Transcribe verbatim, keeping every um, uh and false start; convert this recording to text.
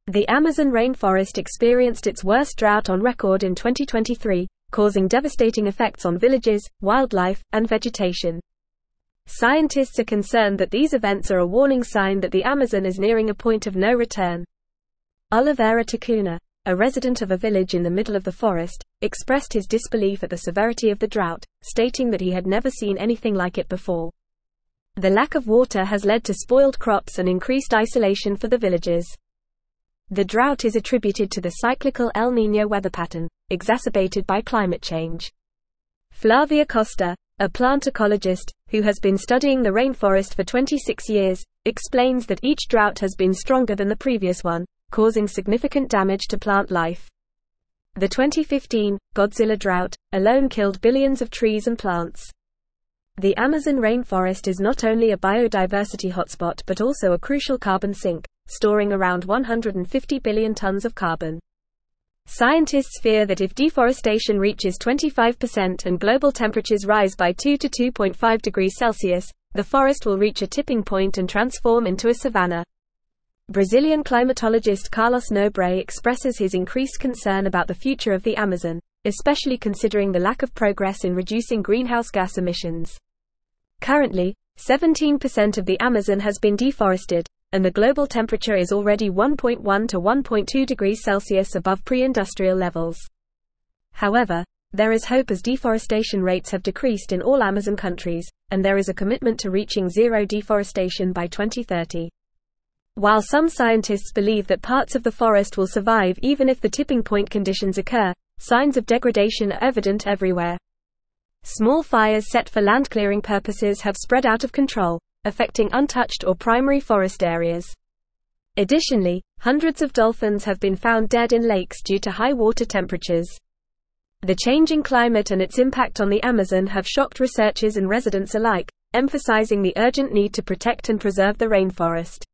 The Amazon rainforest experienced its worst drought on record in twenty twenty-three, causing devastating effects on villages, wildlife, and vegetation. Scientists are concerned that these events are a warning sign that the Amazon is nearing a point of no return. Oliveira Tacuna, a resident of a village in the middle of the forest, expressed his disbelief at the severity of the drought, stating that he had never seen anything like it before. The lack of water has led to spoiled crops and increased isolation for the villagers. The drought is attributed to the cyclical El Niño weather pattern, exacerbated by climate change. Flavia Costa, a plant ecologist, who has been studying the rainforest for twenty-six years, explains that each drought has been stronger than the previous one, causing significant damage to plant life. The twenty fifteen Godzilla drought alone killed billions of trees and plants. The Amazon rainforest is not only a biodiversity hotspot but also a crucial carbon sink, storing around one hundred fifty billion tons of carbon. Scientists fear that if deforestation reaches twenty-five percent and global temperatures rise by two to two point five degrees Celsius, the forest will reach a tipping point and transform into a savanna. Brazilian climatologist Carlos Nobre expresses his increased concern about the future of the Amazon, especially considering the lack of progress in reducing greenhouse gas emissions. Currently, seventeen percent of the Amazon has been deforested, and the global temperature is already one point one to one point two degrees Celsius above pre-industrial levels. However, there is hope as deforestation rates have decreased in all Amazon countries, and there is a commitment to reaching zero deforestation by twenty thirty. While some scientists believe that parts of the forest will survive even if the tipping point conditions occur, signs of degradation are evident everywhere. Small fires set for land clearing purposes have spread out of control, affecting untouched or primary forest areas. Additionally, hundreds of dolphins have been found dead in lakes due to high water temperatures. The changing climate and its impact on the Amazon have shocked researchers and residents alike, emphasizing the urgent need to protect and preserve the rainforest.